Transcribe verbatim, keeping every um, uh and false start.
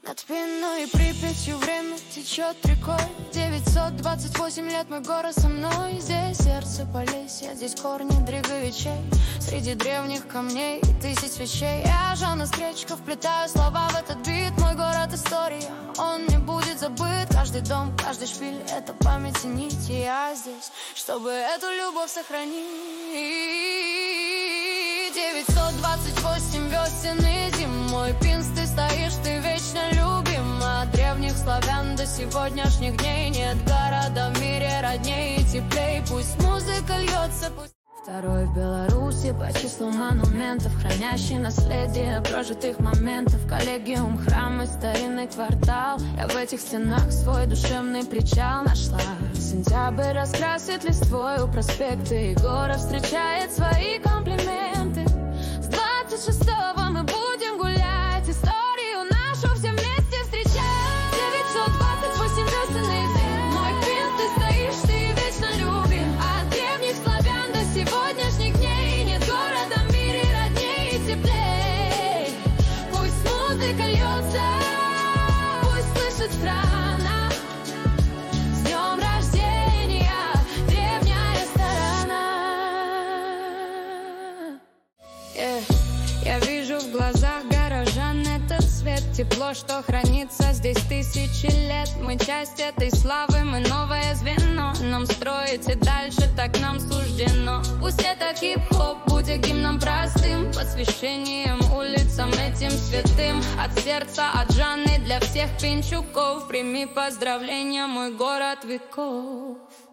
Над Двиной Припятью время течет рекой. Девятьсот двадцать восемь лет мой город со мной. Здесь сердце Полесья, здесь корни дреговичей. Среди древних камней и тысяч свечей. Я, Жанна Скречка, вплетаю слова в этот бит. Мой город — история, он не будет забыт. Каждый дом, каждый шпиль — это память и нить. И я здесь, чтобы эту любовь сохранить. Девятьсот двадцать восемь весен и зим. Мой Пинс, ты стоишь, ты вечно любим. От древних славян до сегодняшних дней нет города в мире родней и теплей. Пусть музыка льется, пусть... Второй в Беларуси по числу монументов, хранящий наследие прожитых моментов. Коллегиум, храм и старинный квартал. Я в этих стенах свой душевный причал нашла. Сентябрь раскрасит листвой у проспекта, и город встречает свои комплименты. С двадцать шестого мы будем гулять, историю нашу все вместе встречать. Девятьсот двадцать восемь весен и зим. Мой Пинс, ты стоишь, ты вечно любим. От древних славян до сегодняшних дней нет города в мире родней и теплей. Пусть музыка льется, пусть слышит страна. С днем рождения, древняя сторона. Yeah. Я вижу в глазах горожан этот свет, тепло, что хранится здесь тысячи лет. Мы часть этой славы, мы новое звено. Нам строить и дальше так нам суждено. Пусть это хип-хоп будет гимном простым, посвящением улицам этим святым. От сердца, от Жанны для всех пинчуков. Прими поздравления, мой город веков.